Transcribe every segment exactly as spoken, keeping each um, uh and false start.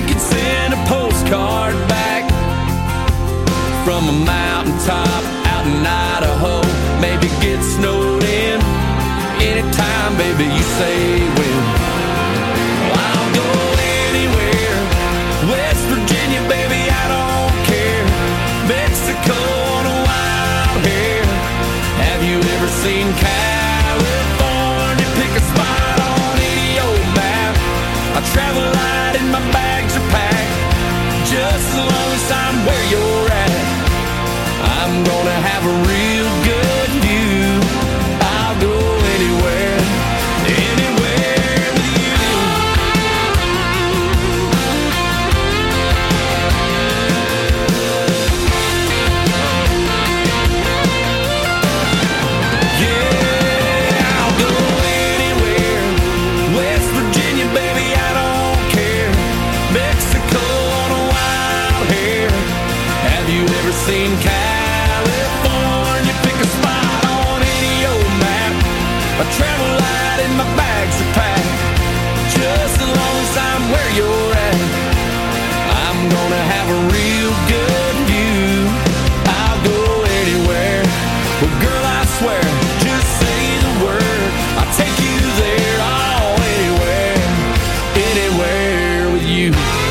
could send a postcard back from a mountaintop out in Idaho. Maybe get snowed in anytime, baby, you say when. Well, I'll go anywhere. West Virginia, baby, I don't care. Mexico on a wild hair. Have you ever seen California? Pick a spot on any old map. I travel light and my bags are packed. Just as long as I'm where you're at, I'm gonna have a real good view. I'll go anywhere, anywhere with you. Yeah, I'll go anywhere. West Virginia, baby, I don't care. Mexico on a wild hair. Have you ever seen California? Pick a spot on any old map. I travel light and my bags are packed. Just as long as I'm where you're at, I'm gonna have a real good view. I'll go anywhere. Well, girl, I swear, just say the word, I'll take you there. Oh, anywhere, anywhere with you.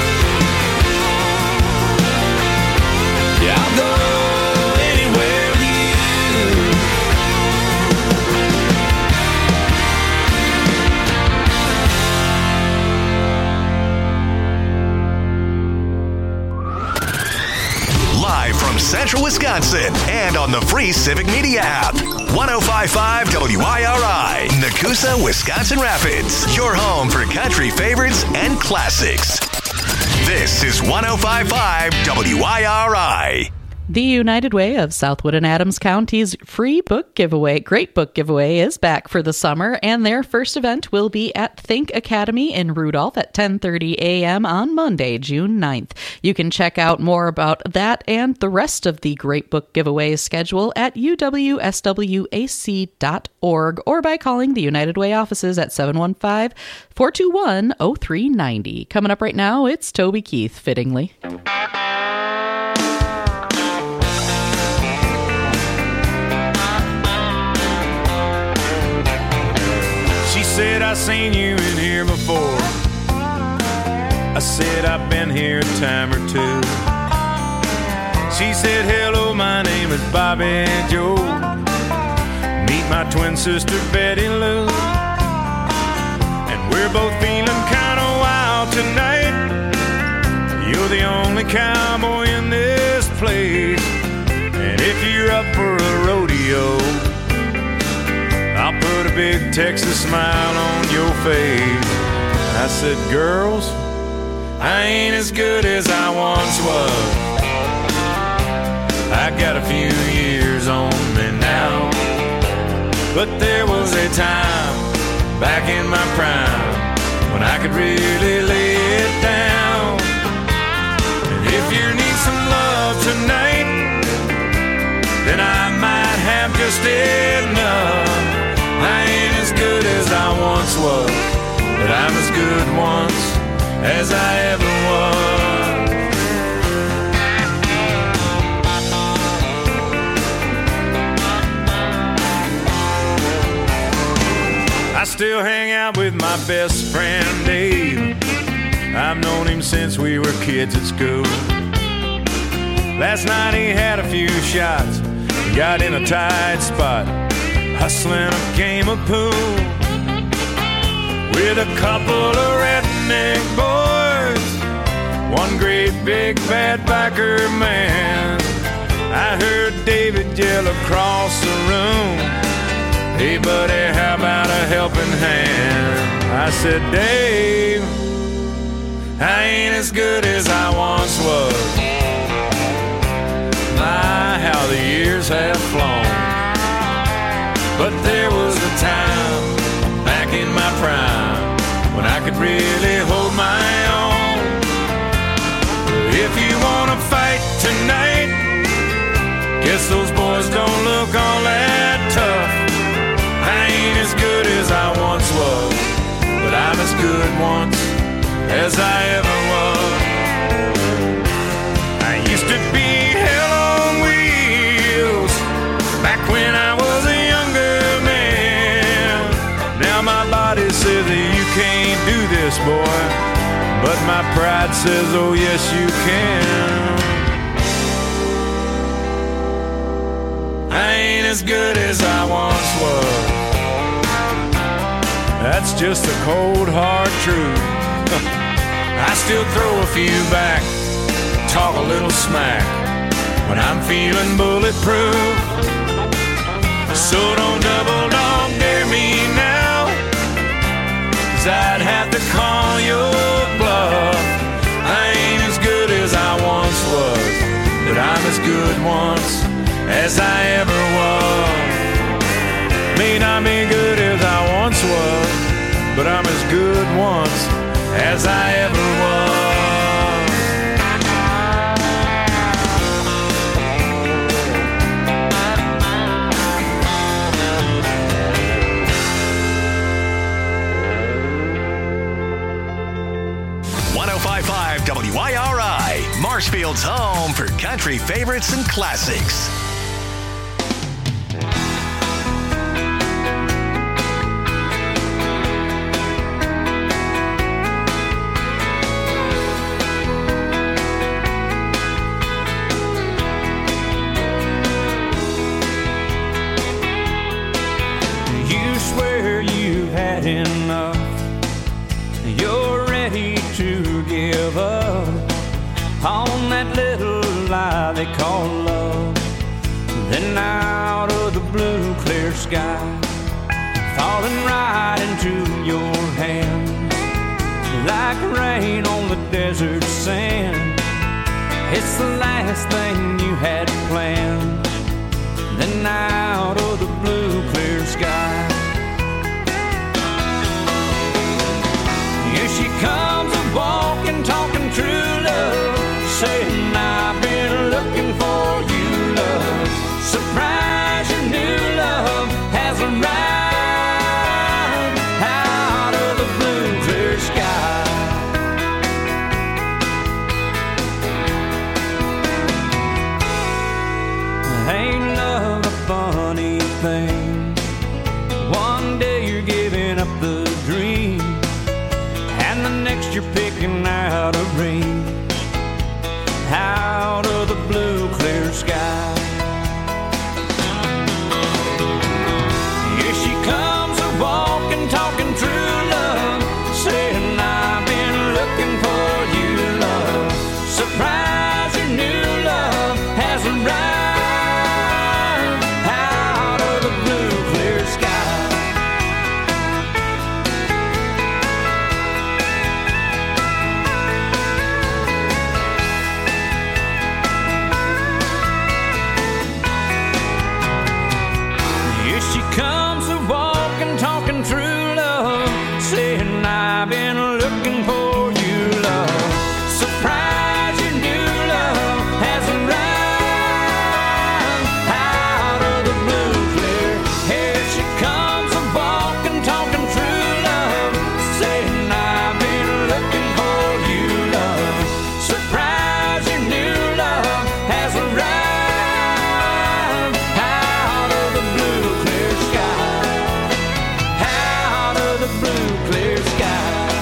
Yeah, I'll go anywhere with you. Live from Central Wisconsin and on the free Civic Media app. one oh five point five W I R I, Nakusa, Wisconsin Rapids. Your home for country favorites and classics. This is one oh five point five W I R I. The United Way of Southwood and Adams County's free book giveaway, Great Book Giveaway, is back for the summer, and their first event will be at Think Academy in Rudolph at ten thirty a.m. on Monday, June ninth. You can check out more about that and the rest of the Great Book Giveaway schedule at U W S W A C dot org or by calling the United Way offices at seven one five, four two one, oh three nine oh. Coming up right now, it's Toby Keith, fittingly. She said, I seen you in here before. I said, I've been here a time or two. She said, hello, my name is Bobby Joe. Meet my twin sister, Betty Lou. And we're both feeling kind of wild tonight. You're the only cowboy in this place. And if you're up for a rodeo, I'll put a big Texas smile on your face. I said, girls, I ain't as good as I once was. I got a few years on me now. But there was a time back in my prime when I could really lay it down. And if you need some love tonight, then I might have just enough. I ain't as good as I once was, but I'm as good once as I ever was. I still hang out with my best friend Dave. I've known him since we were kids at school. Last night he had a few shots, got in a tight spot, hustling a game of pool with a couple of redneck boys, one great big bad biker man. I heard David yell across the room, hey buddy, how about a helping hand? I said, Dave, I ain't as good as I once was. My, how the years have flown. But there was a time back in my prime when I could really hold my own. If you wanna fight tonight, guess those boys don't look all that tough. I ain't as good as I once was, but I'm as good once as I ever was. but my pride says, oh yes you can. I ain't as good as I once was. That's just the cold hard truth. I still throw a few back, talk a little smack when I'm feeling bulletproof. So don't double dog dare me now, 'cause I'd have to call your bluff. I ain't as good as I once was, but I'm as good once as I ever was. May not be good as I once was, but I'm as good once as I ever was. one oh five point five W I R I, Marshfield's home for country favorites and classics. Enough, you're ready to give up on that little lie they call love. Then out of the blue clear sky, falling right into your hands like rain on the desert sand. It's the last thing you had planned. Then out of the blue clear sky, here she comes a-walking, talking true love, saying I've been looking for you, love. Surprise, your new love has arrived out of the blue clear sky. Ain't love a funny thing? One day you're giving up the dream, and the next you're picking out a ring out of the blue clear sky. Here she comes a-walking, talking true love, saying I've been looking for you, love. Surprise, your new love has arrived out of the blue clear sky. Comes a-walking, talking true love, saying I've been looking for you, love. Surprise, your new love has arrived out of the blue clear. Here she comes a-walking, talking true love, saying I've been looking for you, love. Surprise, your new love has arrived out of the blue clear sky. Out of the blue clear sky.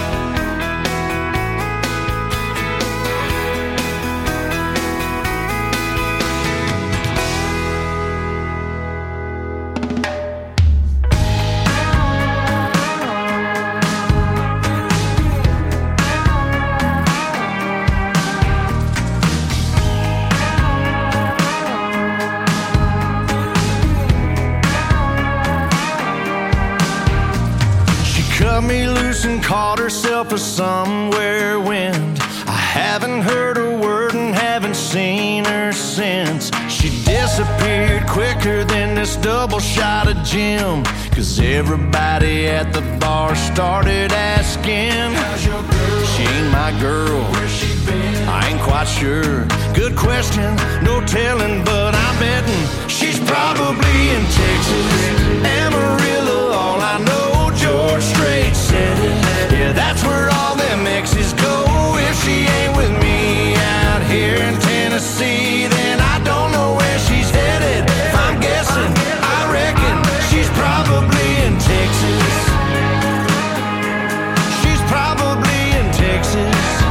Cut me loose and caught herself a somewhere wind. I haven't heard a word and haven't seen her since. She disappeared quicker than this double shot of gin, 'cause everybody at the bar started asking, how's your girl? She ain't my girl. Where's she been? I ain't quite sure. Good question, no telling, but I'm betting she's probably in Texas, Amarillo, all I know. George Strait said it. Yeah, that's where all them exes go. If she ain't with me out here in Tennessee, then I don't know where she's headed. If I'm guessing, I reckon she's probably in Texas. She's probably in Texas.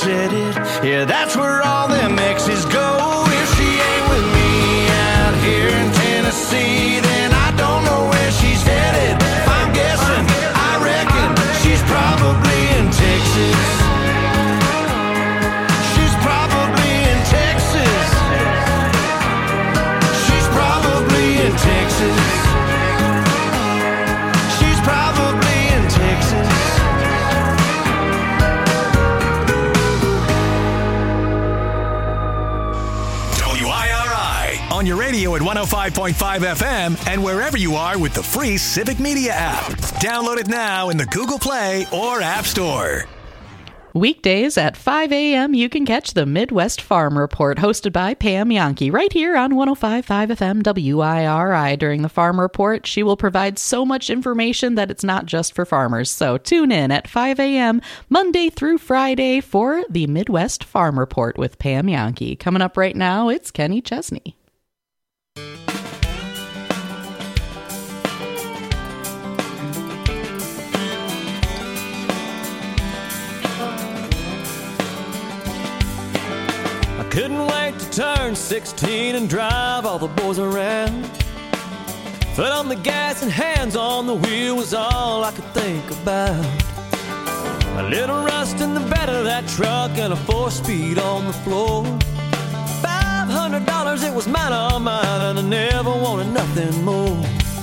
said it. Yeah, that's where all them exes go. If she ain't with me out here in Tennessee, then I don't know where she's headed. If I'm guessing, I reckon she's probably in Texas. She's probably in Texas. She's probably in Texas. She's probably in Texas. W I R I on your radio at one oh five point five F M and wherever you are with the free Civic Media app. Download it now in the Google Play or App Store. Weekdays at five a.m. you can catch the Midwest Farm Report, hosted by Pam Yankee, right here on one oh five point five F M W I R I. During the Farm Report, she will provide so much information that it's not just for farmers. So tune in at five a.m. Monday through Friday for the Midwest Farm Report with Pam Yankee. Coming up right now, it's Kenny Chesney. Couldn't wait to turn sixteen and drive all the boys around. Foot on the gas and hands on the wheel was all I could think about. A little rust in the bed of that truck and a four-speed on the floor. Five hundred dollars, it was mine, all mine, and I never wanted nothing more.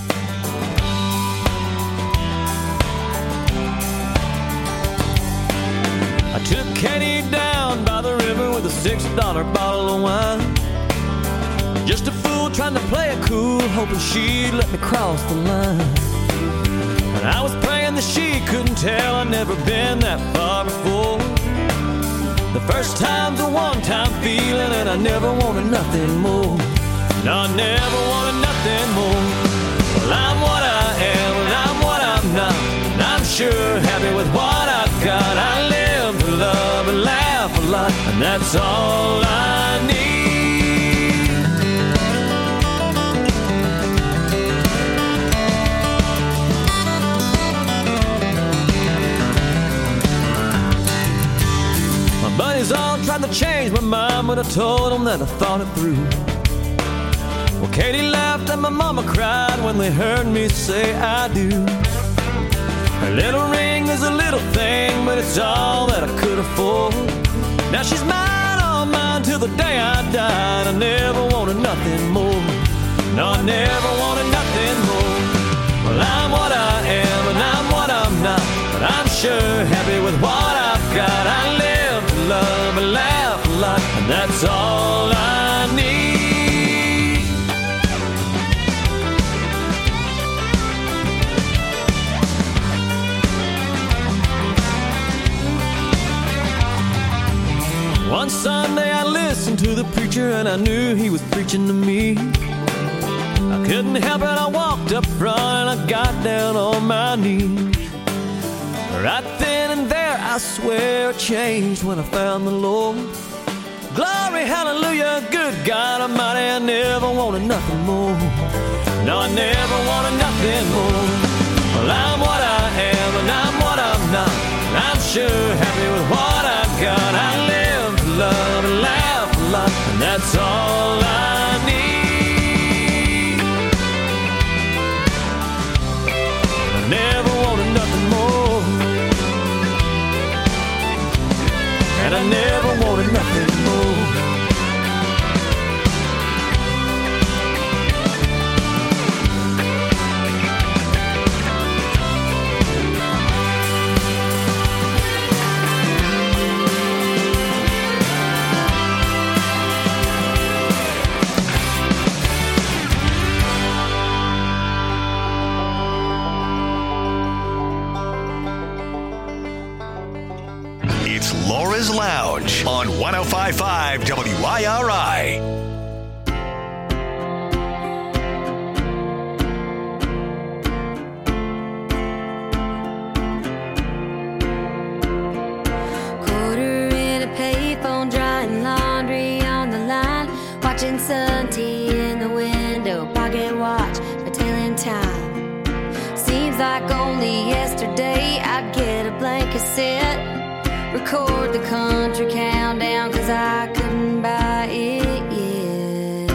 I took Katie down by the river with a six dollar bottle of wine. Just a fool trying to play it cool, hoping she'd let me cross the line. And I was praying that she couldn't tell I'd never been that far before. The first time's a one-time feeling, and I never wanted nothing more. No, I never wanted nothing more. Well, I'm what I am, and I'm what I'm not, and I'm sure happy with what I've got. I live to love and laugh a lot, and that's all I need. My buddies all tried to change my mind, but I told them that I thought it through. Well, Katie laughed and my mama cried when they heard me say I do. Her little ring is a little thing, but it's all that I could afford. Now she's mine, all mine, till the day I died. I never wanted nothing more. No, I never wanted nothing more. Well, I'm what I am, and I'm what I'm not, but I'm sure happy with what I've got. I live to love and laugh a lot, and that's all I need. One Sunday I listened to the preacher and I knew he was preaching to me. I couldn't help it, I walked up front and I got down on my knees. Right then and there I swear it changed when I found the Lord. Glory, hallelujah, good God Almighty, I never wanted nothing more. No, I never wanted nothing more. Well, I'm what I am and I'm what I'm not, and I'm sure happy with what I've got. I live love and laugh a lot, and that's all I need. I never wanted nothing more, and I never wanted nothing more. Laura's Lounge on one oh five point five W I R I. Quarter in a payphone, drying laundry on the line, watching Sun T in the window, pocket watch for telling time. Seems like only yesterday I'd get a blanket set record the country countdown, cause I couldn't buy it yet.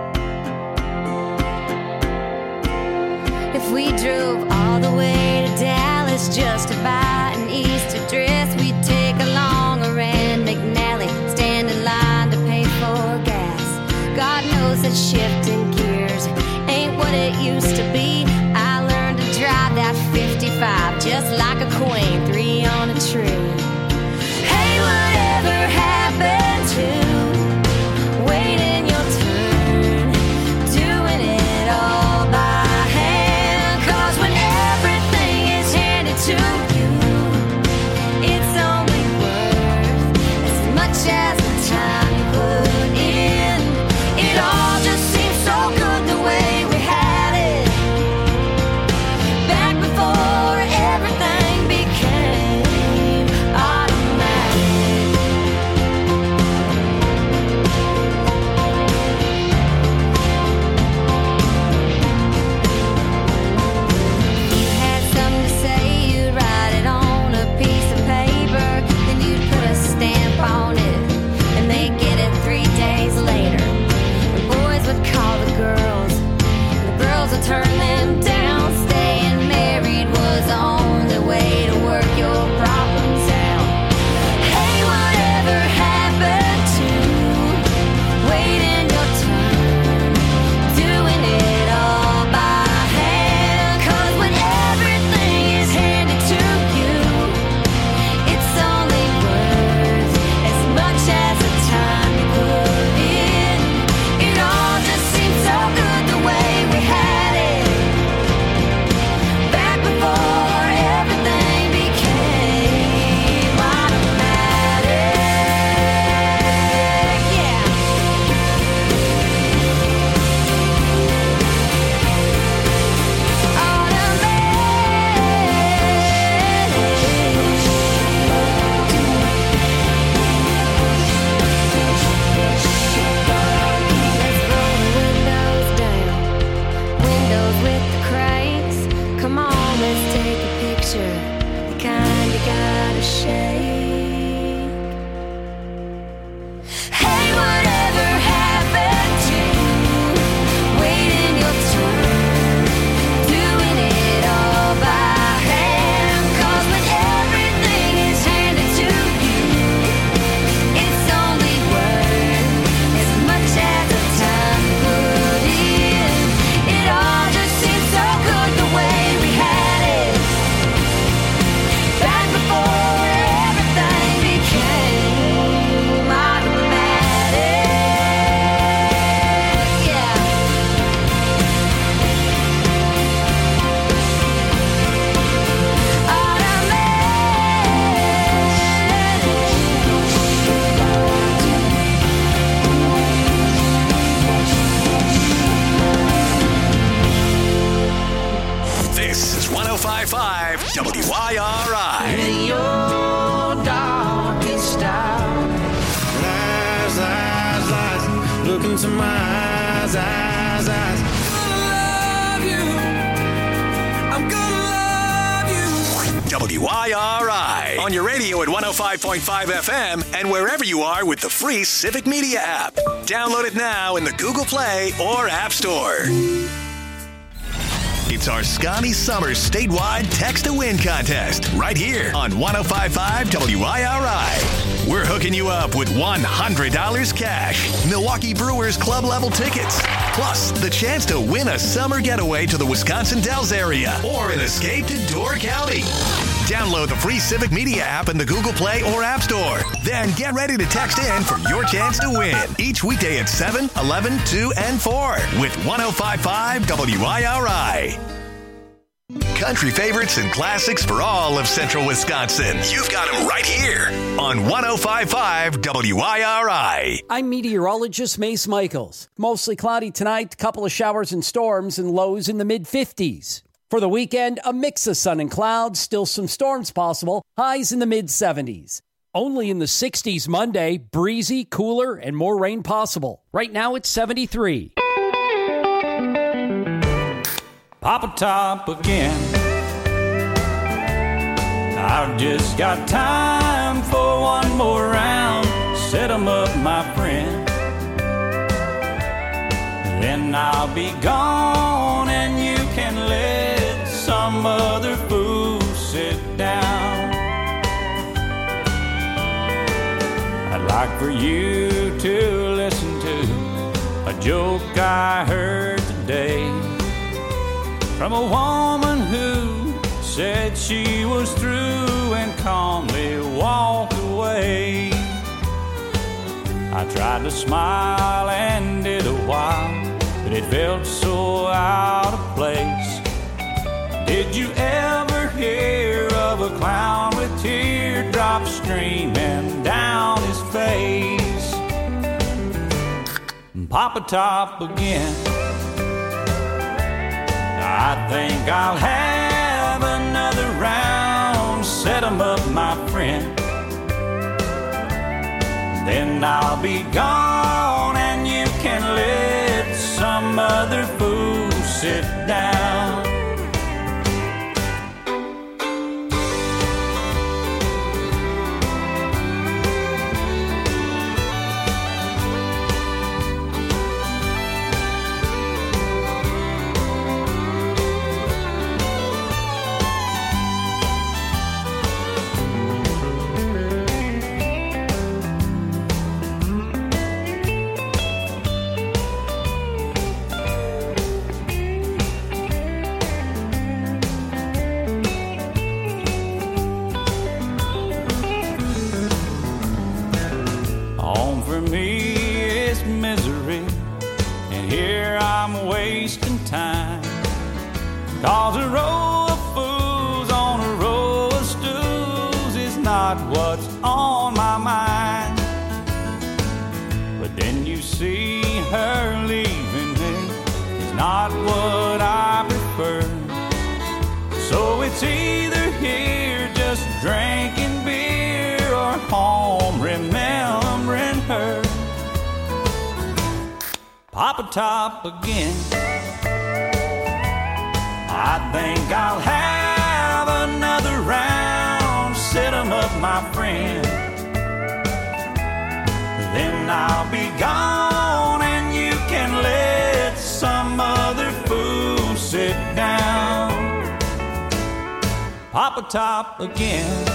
If we drove all the way to Dallas just to buy an Easter dress, we'd take along a Rand McNally, stand in line to pay for gas. God knows that shifting gears ain't what it used to be. I learned to drive that fifty-five just like a queen, three on a tree. Hey, whatever happened to waiting your turn, doing it all by hand? Cause when everything is handed to you, it's only worth as much as the time you put in. It all just seems so good the way we had it back before everything became automatic. You had something to say, you'd write it on a piece of paper, then you'd put a stamp on it, and they'd get it three days later. The boys would call the girls, and the girls would turn them down. Staying married was the only way to work your problems out. Hey, whatever happened to waiting your turn, doing it all by hand? Cause when everything is handed to you, it's only worth as much as the time you put in. It all just seems so good the way we had it back before everything became automatic. Yeah. Let's roll the windows down, windows with the cranks. Come on, let's take a picture, the kind you gotta shake. Hey, whatever happened to waiting your turn, doing it all by hand? Cause when everything is handed to you, it's only worth as much as the time you put in. It all just seems so good the way we had it back before everything became automatic. Yeah. This is one oh five point five W I R I. In your darkest hour, lies, lies, lies, look into my eyes, eyes, eyes. I'm gonna love you. I'm gonna love you. W I R I. On your radio at one oh five point five F M and wherever you are with the free Civic Media app. Download it now in the Google Play or App Store. It's our Scotty Summers statewide Text to Win contest right here on one oh five point five W I R I. We're hooking you up with one hundred dollars cash, Milwaukee Brewers club level tickets, plus the chance to win a summer getaway to the Wisconsin Dells area or an escape to Door County. Download the free Civic Media app in the Google Play or App Store. Then get ready to text in for your chance to win each weekday at seven, eleven, two, and four with one oh five point five W I R I. Country favorites and classics for all of central Wisconsin. You've got them right here on one oh five point five W I R I. I'm meteorologist Mace Michaels. Mostly cloudy tonight, couple of showers and storms, and lows in the mid fifties. For the weekend, a mix of sun and clouds, still some storms possible, highs in the mid seventies. Only in the sixties Monday, breezy, cooler, and more rain possible. Right now it's seventy-three. Papa Top again. I've just got time for one more round. Set 'em up, my friend. Then I'll be gone and you can let some other fool sit down. I'd like for you to listen to a joke I heard today from a woman who said she was through and calmly walked away. I tried to smile and did a while, but it felt so out of place. Did you ever hear of a clown with teardrops streaming down his face? Papa Top again. I think I'll have another round. Set 'em up, my friend. Then I'll be gone and you can let some other fool sit down. Cause a row of fools on a row of stools is not what's on my mind. But then you see her leaving me is not what I prefer. So it's either here just drinking beer or home remembering her. Papa Top again. I think I'll have another round. Set 'em up, my friend. Then I'll be gone and you can let some other fool sit down. Papa Top again.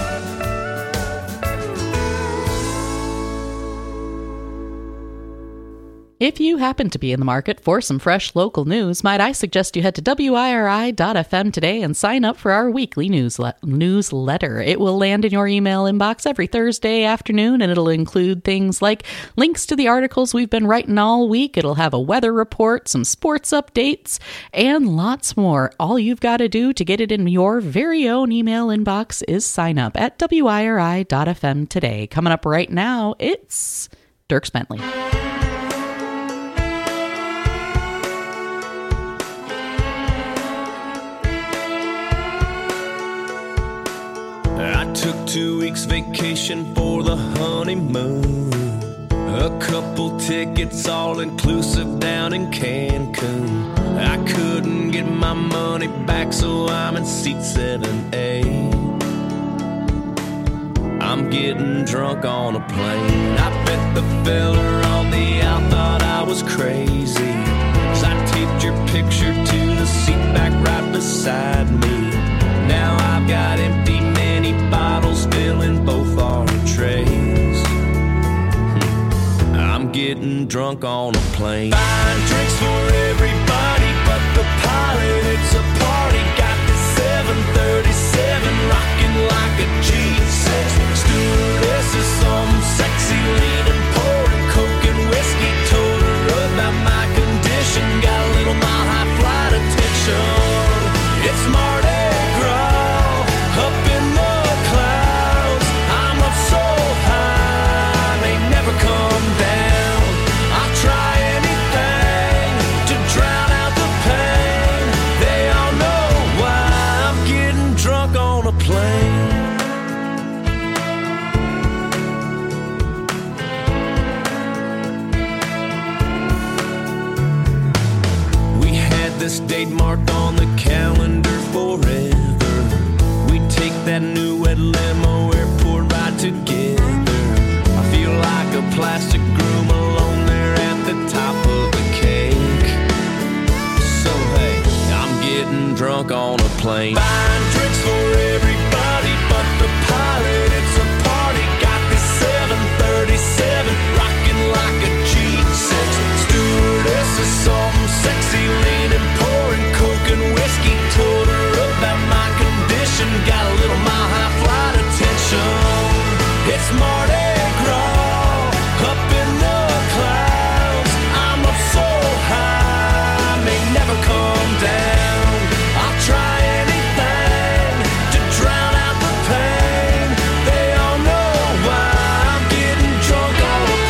If you happen to be in the market for some fresh local news, might I suggest you head to W I R I dot F M today and sign up for our weekly newsle- newsletter. It will land in your email inbox every Thursday afternoon, and it'll include things like links to the articles we've been writing all week. It'll have a weather report, some sports updates, and lots more. All you've got to do to get it in your very own email inbox is sign up at W I R I dot F M today. Coming up right now, it's Dierks Bentley. I took two weeks vacation for the honeymoon. A couple tickets all inclusive down in Cancun. I couldn't get my money back, so I'm in seat seven A. I'm getting drunk on a plane. I bet the fella on the out thought I was crazy, 'cause I taped your picture to the seat back right beside me. Now I've got empty mini bottles filling both our trays. I'm getting drunk on a plane. Buying drinks for everybody but the pilot. It's a party. Got the seven thirty-seven rocking like a G six. Stewardess is some sexy leaning, pouring coke and whiskey. Told her about my condition. Got a little mile high flight attention. It's Mardi Gras up in the clouds. I'm up so high, may never come down. I'll try anything to drown out the pain. They all know why I'm getting drunk on a plane. We had this date marked on the calendar forever. We take that new limo, we're poured right together. I feel like a plastic groom alone there at the top of the cake. So hey, I'm getting drunk on a plane. Buying drinks for everybody but the pilot. It's a party, got this seven thirty-seven rocking like a G six. Stewardess is something sexy, leaning, pouring coke and whiskey. Told her about my condition, got a little mile high flight attention. It's Mardi Gras up in the clouds. I'm up so high, I may never come down. I'll try anything to drown out the pain. They all know why I'm getting drunk on a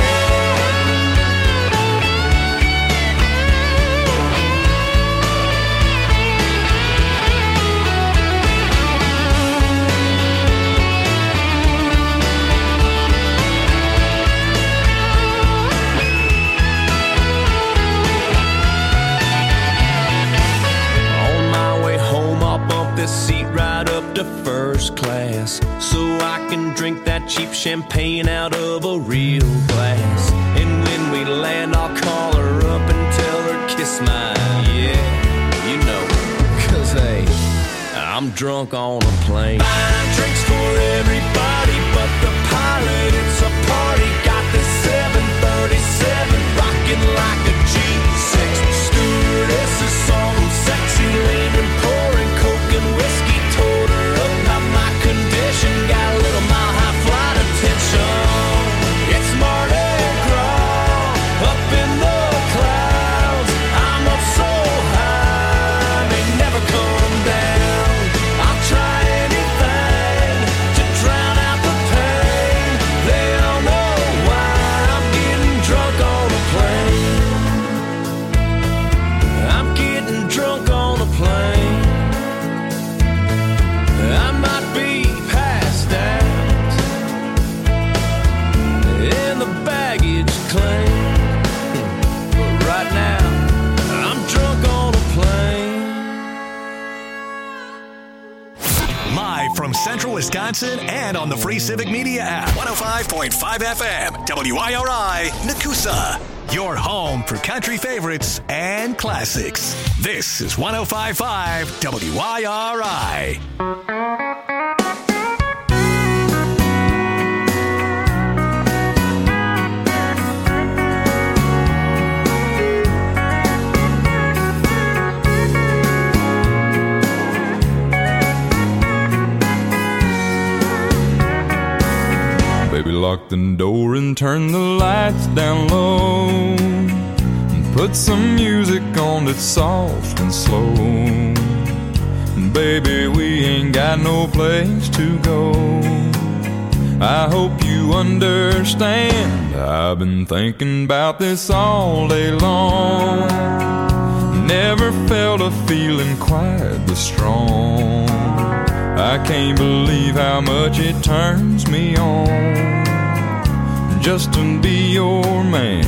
this seat right up to first class, so I can drink that cheap champagne out of a real glass. And when we land, I'll call her up and tell her kiss my, yeah, you know, cause hey, I'm drunk on a plane. Buying drinks for everybody but the pilot. It's a party, got this seven thirty-seven rocking like a G six. Stewardess is something sexy, leaning, pouring coke and whiskey. Told her about my condition, got a little mile high flight attention. It's Mardi Gras up in the clouds. I'm up so high, I may never come down. I'll try anything to drown out the pain. They all know why I'm getting drunk on a plane. I'm getting drunk on a plane. I might be passed out in the baggage claim, but right now I'm drunk on a plane. Live from Central Wisconsin and on the free Civic Media app. one oh five point five F M, W I R I, Nakusa. Your home for country favorites and classics. This is one oh five point five W I R I. Baby, lock the door and turn the lights down low, and put some music on that's soft and slow. Baby, we ain't got no place to go. I hope you understand, I've been thinking about this all day long. Never felt a feeling quite this strong. I can't believe how much it turns me on just to be your man.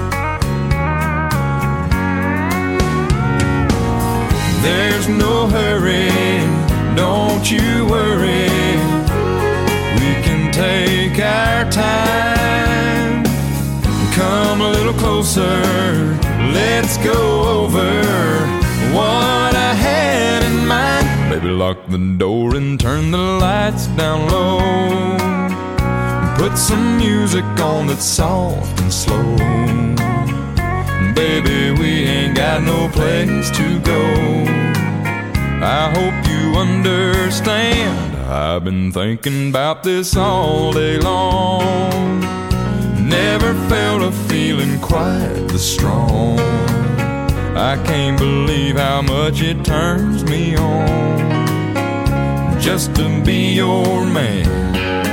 There's no hurry, don't you worry. We can take our time. Come a little closer, let's go over what I had in mind. Baby, lock the door and turn the lights down low. Put some music on that's soft and slow. Baby, we ain't got no place to go. I hope you understand, I've been thinking about this all day long. Never felt a feeling quite this strong. I can't believe how much it turns me on just to be your man.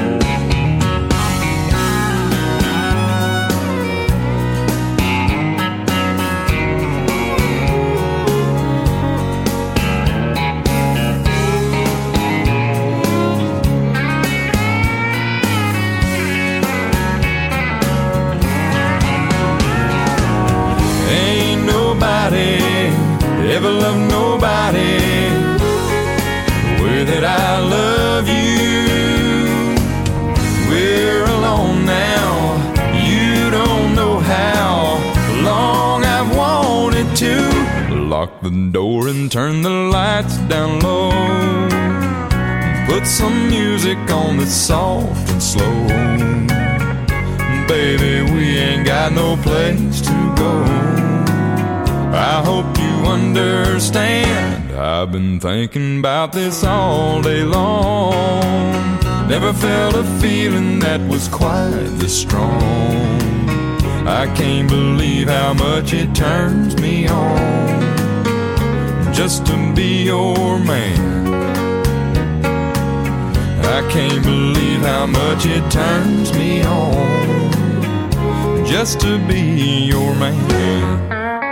Ever love nobody the way that I love you. lock the door and turn the lights down low. Put some music on that's soft and slow. Baby, we ain't got no place to go. I hope you understand. I've been thinking about this all day long. Never felt a feeling that was quite this strong. I can't believe how much it turns me on just to be your man. I can't believe how much it turns me on just to be your man.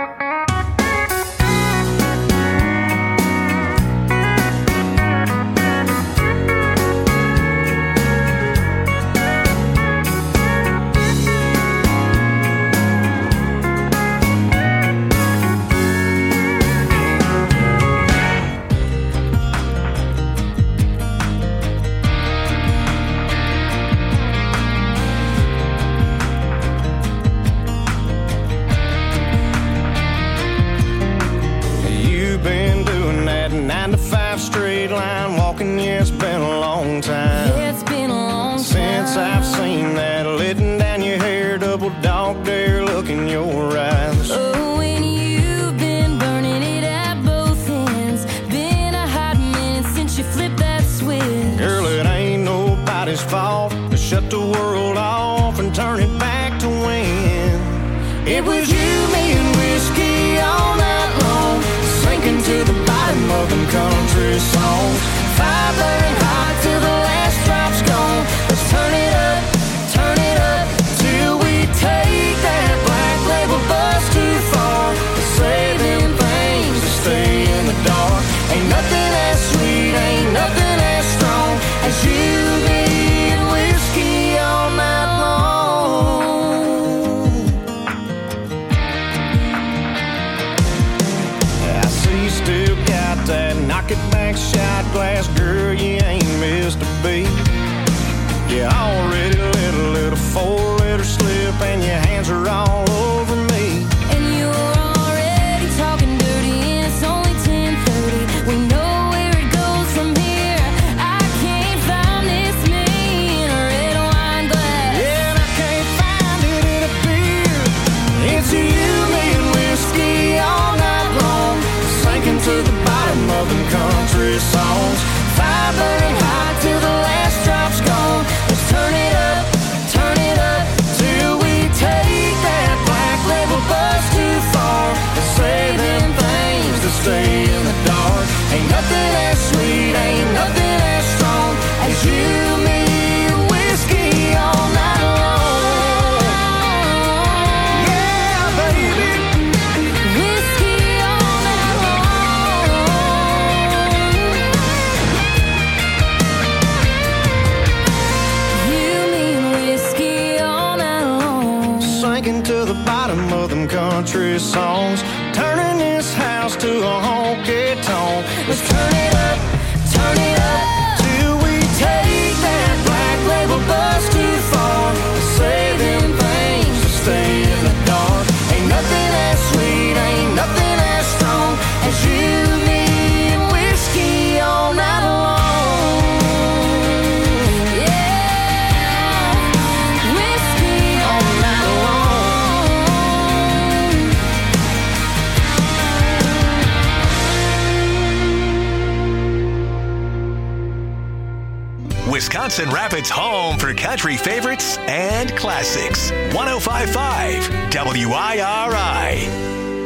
Wisconsin Rapids' home for country favorites and classics. one oh five point five W I R I.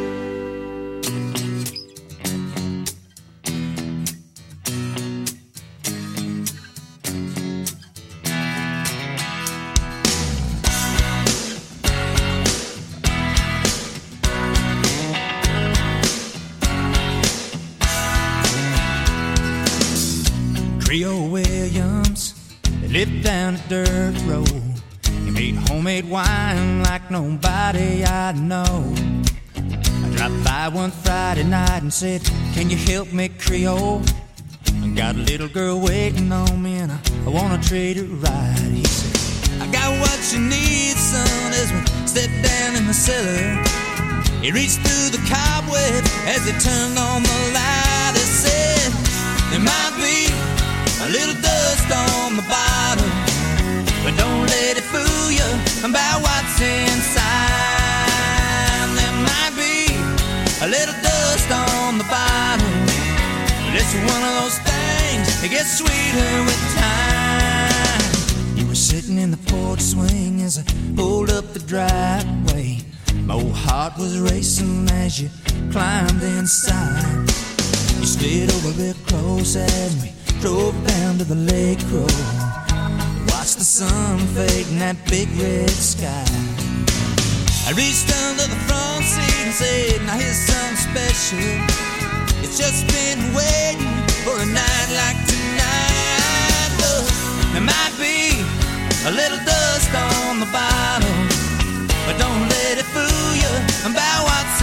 Trio Williams, they lived down a dirt road. He made homemade wine like nobody I know. I dropped by one Friday night and said, can you help me, Creole? I got a little girl waiting on me and I, I wanna treat her right. He said, I got what you need, son, as we step down in the cellar. He reached through the cobwebs as he turned on the light. He said, there might be a little dust on the bottom, but don't let it fool you about what's inside. There might be a little dust on the bottom, but it's one of those things that gets sweeter with time. You were sitting in the porch swing as I pulled up the driveway. My old heart was racing as you climbed inside. You slid over real close as we drove down to the lake road. Watched the sun fade in that big red sky. I reached under the front seat and said, now here's something special. It's just been waiting for a night like tonight. Look, there might be a little dust on the bottom, but don't let it fool you about what's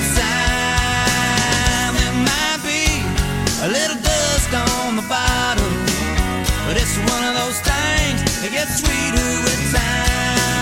inside. There might be a little dust on the bottom, but it's one of those things that gets sweeter with time.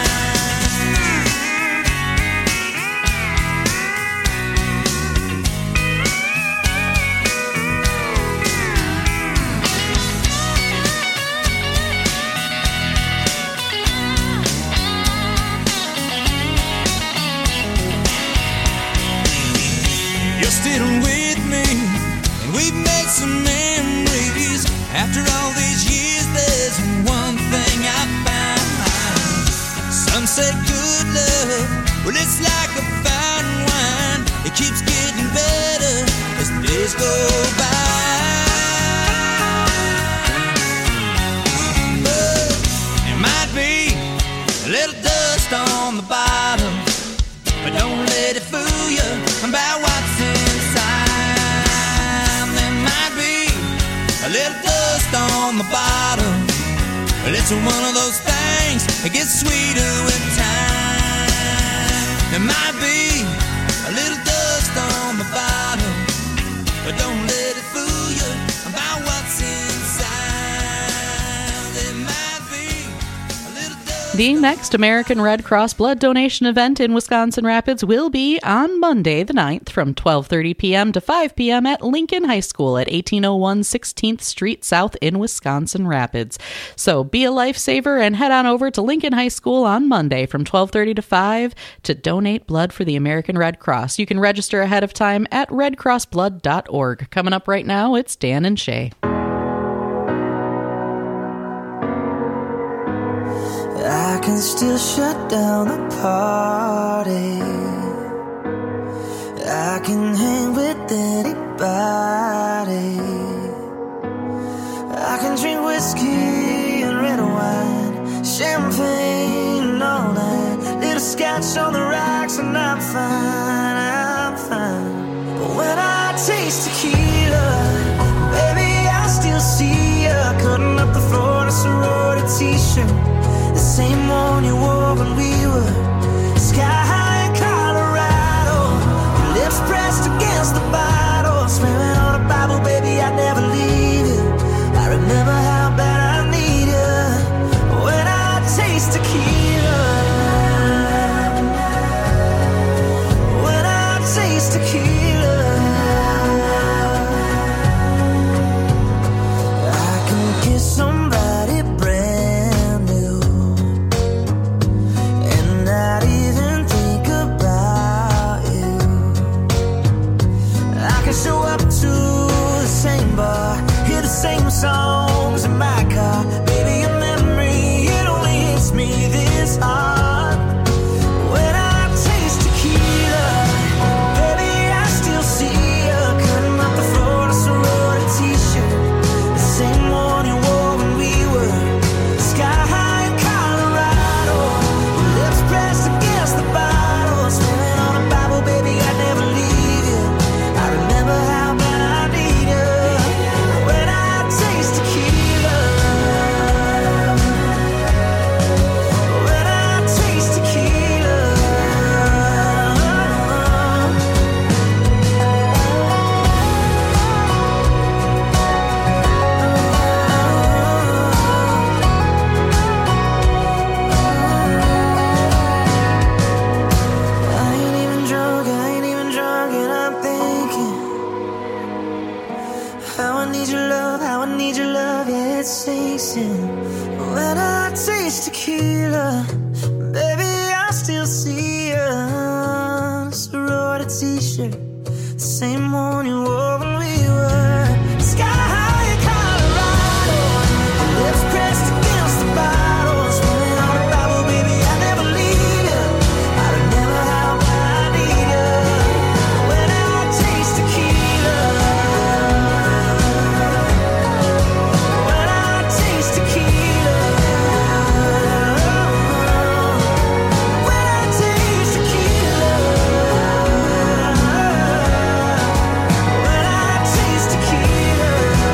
Still with me, and we've made some memories. After all these years, there's one thing I found. Some say good love, well, it's like a fine wine. It keeps getting better as the days go by. But there might be a little dust on the bottom, but don't let it fool you about what's in. A little dust on the bottom, but it's one of those things that gets sweeter with time. There might be a little dust on the bottom, but don't let it fool you about what's inside. There might be a little dust. The next American Red Cross blood donation event in Wisconsin Rapids will be on Monday the ninth from twelve thirty p.m. to five p.m. at Lincoln High School at eighteen oh one sixteenth Street South in Wisconsin Rapids. So be a lifesaver and head on over to Lincoln High School on Monday from twelve thirty to five to donate blood for the American Red Cross. You can register ahead of time at red cross blood dot org. Coming up right now, it's Dan and Shay. I can still shut down the party. I can hang with anybody. I can drink whiskey and red wine, champagne and all that. Little scotch on the rocks and I'm fine, I'm fine. But when I taste tequila, baby, I still see ya cutting up the floor in a sorority t-shirt, the same one you wore when we were sky high in Colorado. Your lips pressed against the bottle, swearing on a Bible, baby, I'd never leave you. I remember how bad I need you when I taste tequila. When I taste tequila, I can kiss somebody brand new and not even think about you. I still see a sorority t-shirt, the same one you wore when we were sky high in Colorado, lips pressed against the bottle, swimming on a Bible, baby, I never leave you. I'd have never how I need you. When I taste tequila, when I taste tequila, when I taste tequila, when I taste tequila.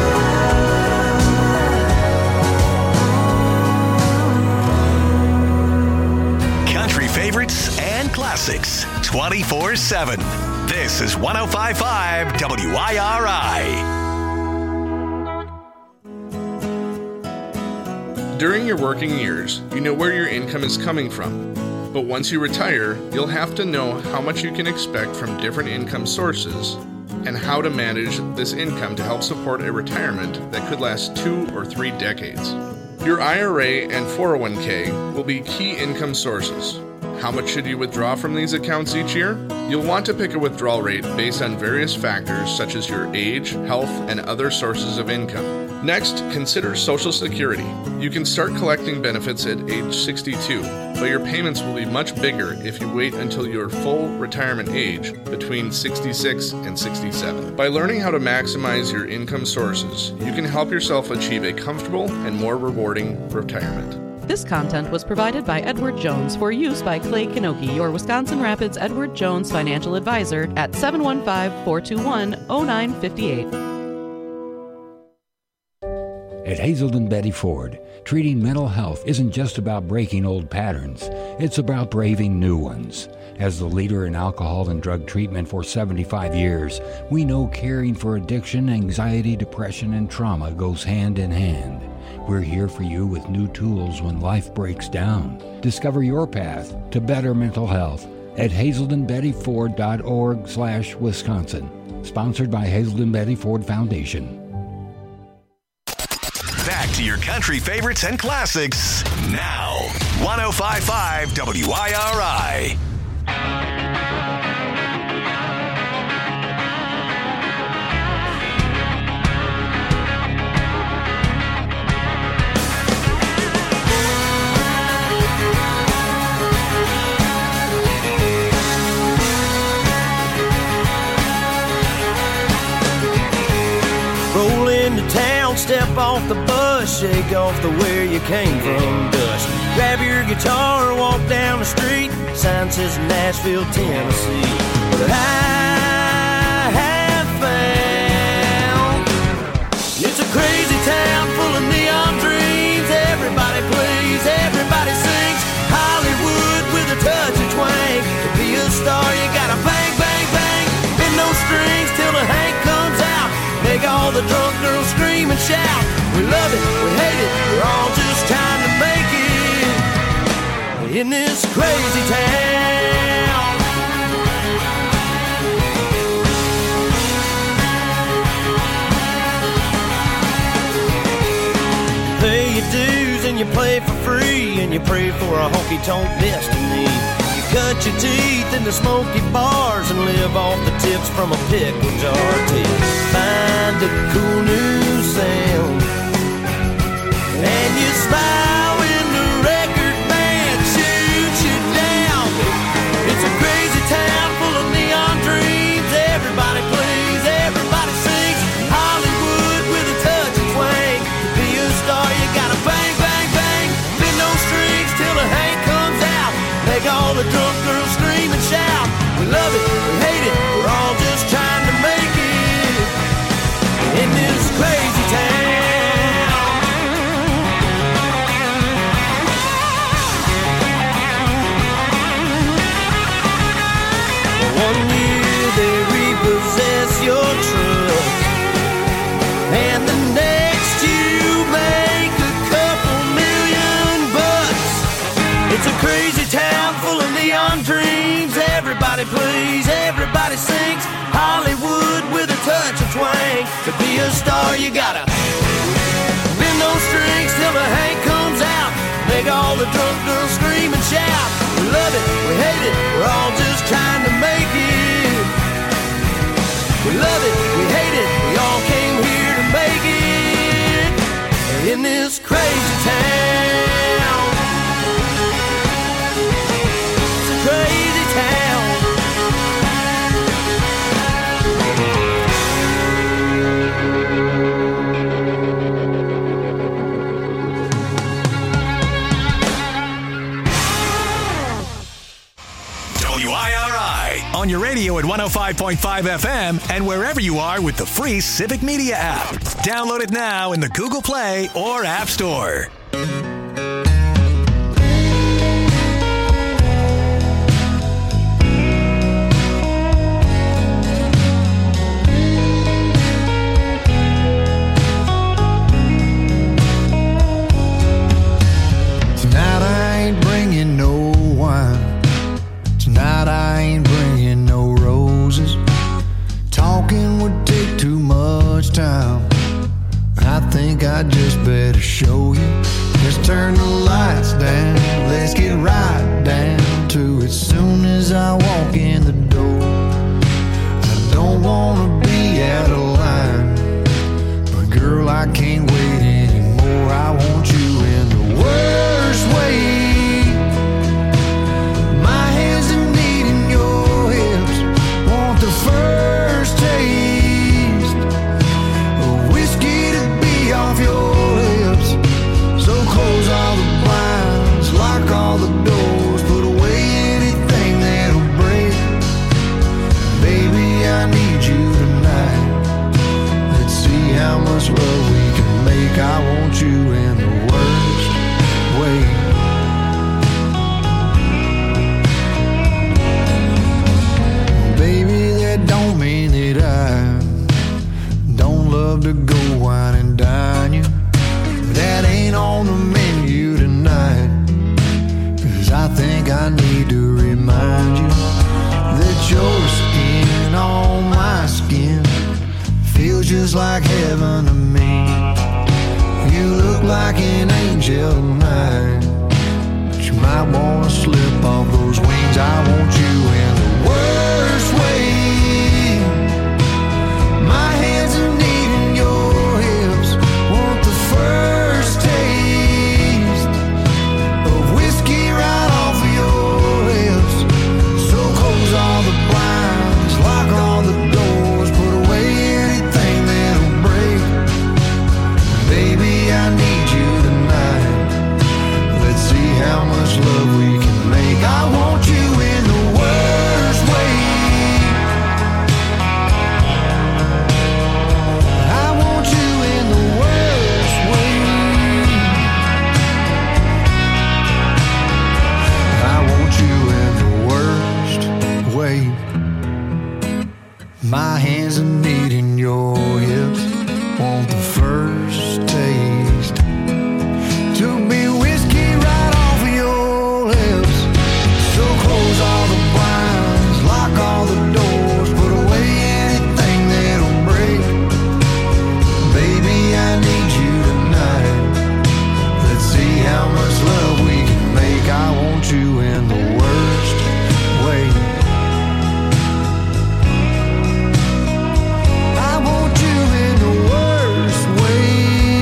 Country favorites and classics twenty-four seven. This is one oh five point five W I R I. During your working years, you know where your income is coming from. But once you retire, you'll have to know how much you can expect from different income sources and how to manage this income to help support a retirement that could last two or three decades. Your I R A and four oh one k will be key income sources. How much should you withdraw from these accounts each year? You'll want to pick a withdrawal rate based on various factors such as your age, health, and other sources of income. Next, consider Social Security. You can start collecting benefits at age sixty-two, but your payments will be much bigger if you wait until your full retirement age between sixty-six and sixty-seven. By learning how to maximize your income sources, you can help yourself achieve a comfortable and more rewarding retirement. This content was provided by Edward Jones for use by Clay Kinoki, your Wisconsin Rapids Edward Jones financial advisor at seven one five, four two one, oh nine five eight. At Hazelden Betty Ford, treating mental health isn't just about breaking old patterns, it's about braving new ones. As the leader in alcohol and drug treatment for seventy-five years, we know caring for addiction, anxiety, depression, and trauma goes hand in hand. We're here for you with new tools when life breaks down. Discover your path to better mental health at hazelden betty ford dot org slash Wisconsin. Sponsored by Hazelden Betty Ford Foundation. Back to your country favorites and classics now. one oh five point five W I R I. Roll into town, step off the bus, shake off the where you came from dust. Grab your guitar, walk down the street, sign says Nashville, Tennessee. But I have found it's a crazy town full of neon dreams. Everybody plays, everybody sings. Hollywood with a touch of twang. To be a star, you gotta bang, bang, bang. Bend those strings till the Hank comes out. Make all the drunk girls scream and shout. We love it, we hate it, we're all just trying to make it in this crazy town. Pay your dues and you play for free, and you pray for a honky-tonk destiny. Cut your teeth in the smoky bars and live off the tips from a pickle jar till find a cool new sound. And you smile when the record band shoots you down. It's a crazy town full of neon dreams. Everybody plays, everybody sings. Hollywood with a touch of twang. To be a star, you gotta bang, bang, bang. Bend those strings till the Hank comes out. Make all the drunk girls scream and shout. We love it, we hate it, we're all just trying to make it in this crazy town. One year they repossess your truck, and the next you make a couple million bucks. It's a crazy town full of neon dreams. Everybody plays, everybody sings. Hollywood with a touch of twang. To be a star, you gotta those strings till the Hank comes out. Make all the drunk girls scream and shout. We love it, we hate it, we're all just trying to make it. We love it, we hate it, we all came here to make it. In this crazy town, it's a crazy town. W I R I on your radio at one oh five point five F M and wherever you are with the free Civic Media app. Download it now in the Google Play or App Store. Tonight I ain't bringing no wine. Tonight I ain't bringing no roses. Talking would take too much time. I think I just better show you. Let's turn the lights down. Let's get right down to it. Soon as I walk in the door, I don't wanna be out of line, but girl, I can't wait anymore. I want you in the worst way. My hands are needing your hips. Want the first taste of whiskey to be off your lips. So close all the blinds, lock all the doors, put away anything that'll break. Baby, I need you tonight. Let's see how much love we can make. I want you in the worst way. Baby, that don't mean that I don't love to go wine and dine you. That ain't on the menu tonight. Cause I think I need to remind you that your skin on my skin feels just like heaven to me. You look like an angel tonight, but you might wanna slip off those wings. I want you in the worst way. My hands are needing your hips. Want the first taste of whiskey right off of your lips. So close all the blinds, lock all the doors, put away anything that'll break. Baby, I need you tonight. Let's see how much love we can make. I want you in the worst way. I want you in the worst way. I want you in the worst way. My hands are needing your hips. Want the first taste to be whiskey right off of your lips. So close all the blinds, lock all the doors, put away anything that'll break. Baby, I need you tonight. Let's see how much love we can make. I want you in the worst way. I want you in the worst way.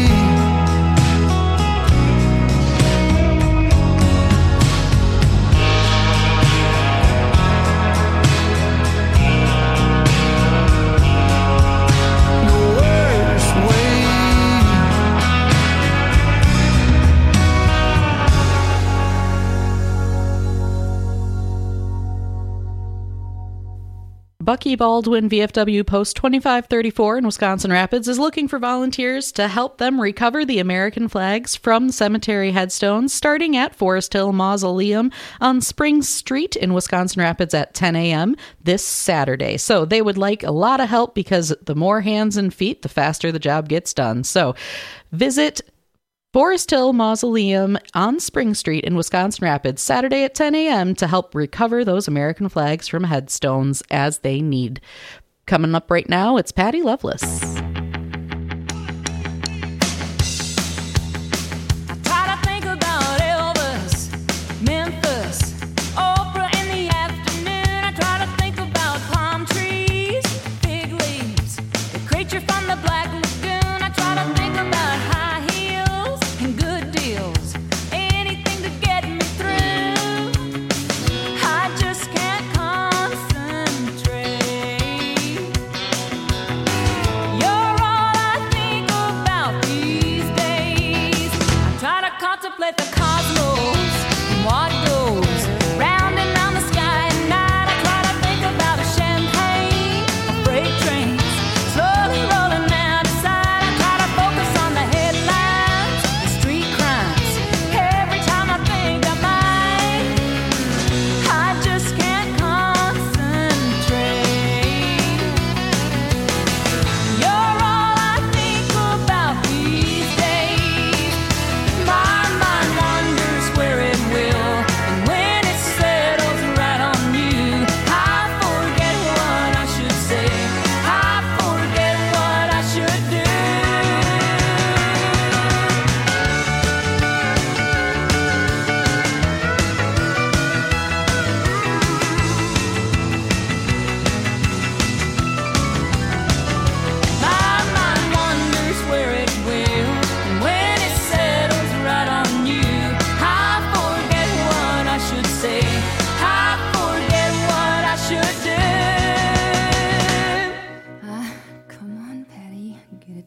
The worst way. Bucky Baldwin V F W Post twenty-five thirty-four in Wisconsin Rapids is looking for volunteers to help them recover the American flags from cemetery headstones starting at Forest Hill Mausoleum on Spring Street in Wisconsin Rapids at ten a.m. this Saturday. So they would like a lot of help because the more hands and feet, the faster the job gets done. So visit Forest Hill Mausoleum on Spring Street in Wisconsin Rapids, Saturday at ten a.m. to help recover those American flags from headstones as they need. Coming up right now, it's Patty Loveless. Try to think about Elvis, Memphis, oh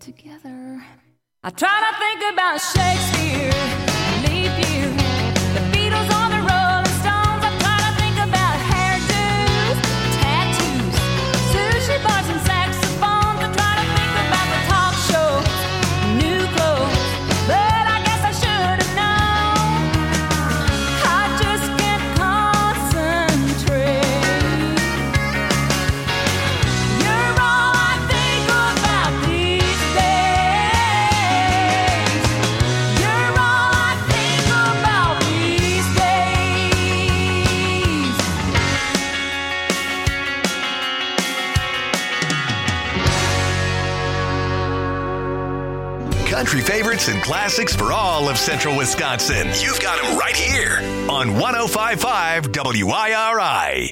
together. I try to think about Shakespeare, leap year, the Beatles on the Rolling Stones. I try to think about hairdos, tattoos, sushi bars and saxophones. I try to think about the talk shows, new clothes, but I guess I should have known. I just can't concentrate. You're all I think about these days. You're all I think about these days. Country favorites and classics for all of central Wisconsin. You've got them right here on one oh five point five W I R I.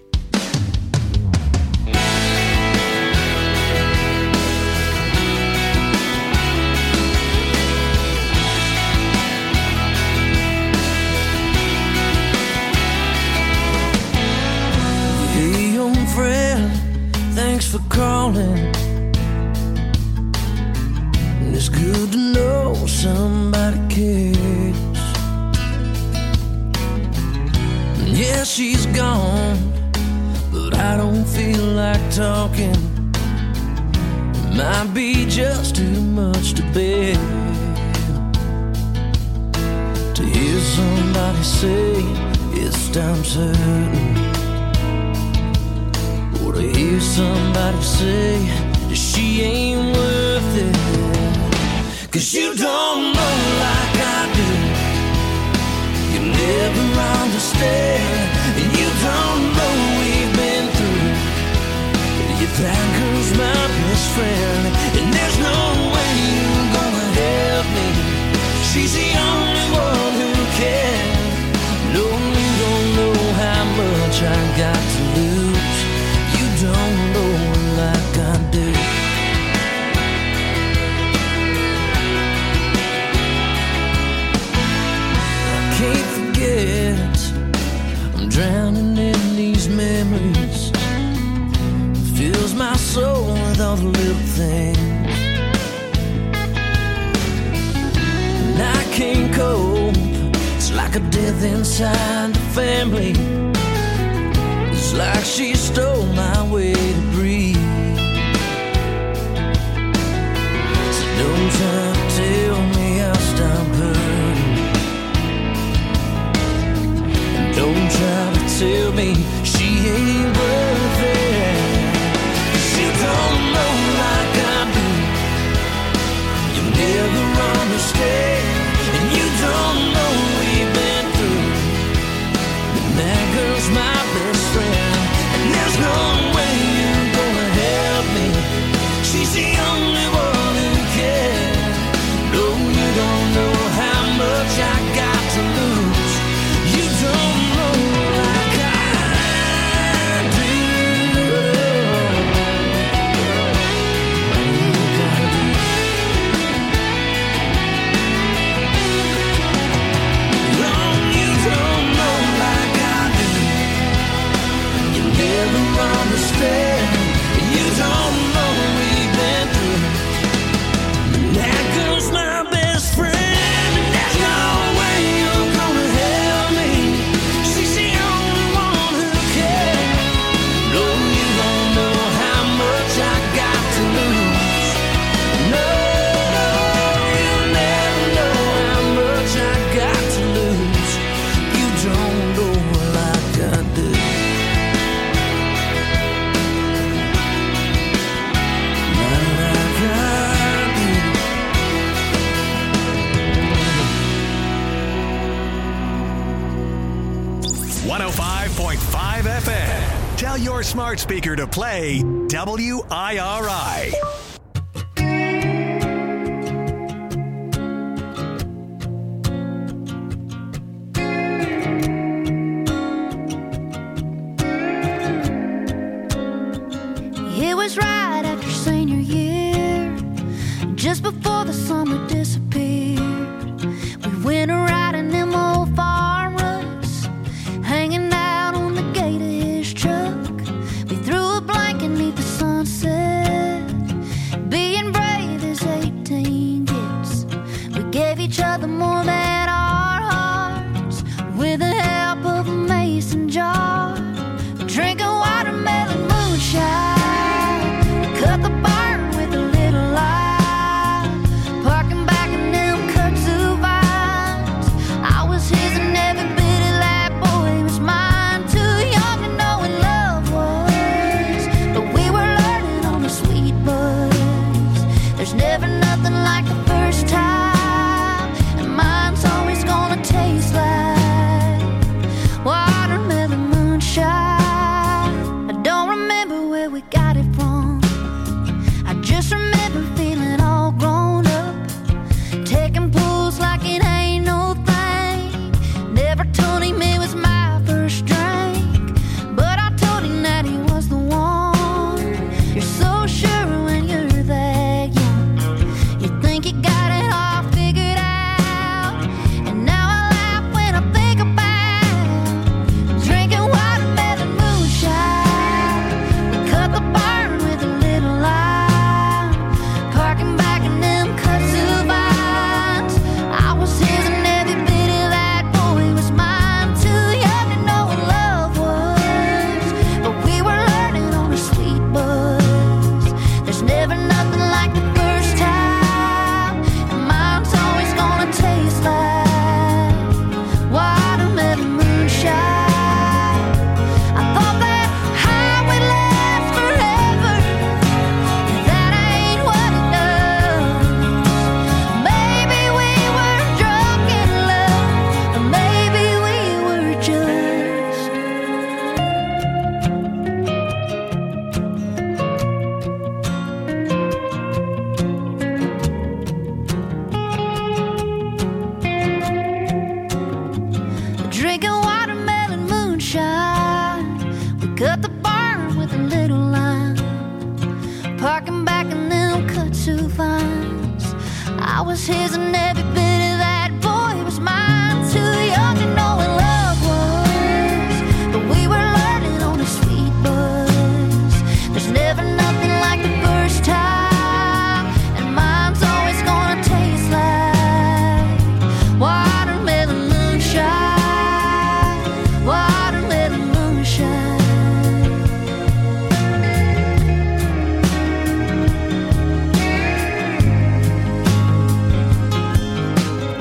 Hey, young friend, thanks for calling. It's good to know somebody cares. Yeah, she's gone, but I don't feel like talking. It might be just too much to bear. To hear somebody say it's time certain, or to hear somebody say that she ain't worth it. Cause you don't know like I do. You never understand, and you don't know we've been through. Yeah, that girl's my best friend, and there's no way you're gonna help me. She's the only one who can. No, you don't know how much I got to lose. You don't know like I do. Can't forget, I'm drowning in these memories. Fills my soul with all the little things. And I can't cope, it's like a death inside the family. It's like she stole my way to breathe. So don't try to tell me I'll stop hurting. Don't try to tell me she ain't worth it. You don't know like I do. You'll never understand, and you don't know we've been through. And that girl's my best friend, and there's no way you're gonna help me. She's the only one who can. No, you don't know how much I got to lose. You don't know like I do. No, you don't know like I do. You never understand, and you don't know we've been through. That girl's my best friend, and there's no way you're gonna help me. She's the only one who cares. No, you don't know how much I got to lose. No, you'll never know how much I got to lose. You don't know like I do. Not like I do. one oh five point five F M. Tell your smart speaker to play W I R I. It was right after senior year, just before the summer disappeared. We went a riding them old farm ruts, hanging out on the gate of his truck. We threw a blanket 'neath the sunset, being brave as eighteen. cut the barn with a little line, parking back in them kudzu vines. I was his and every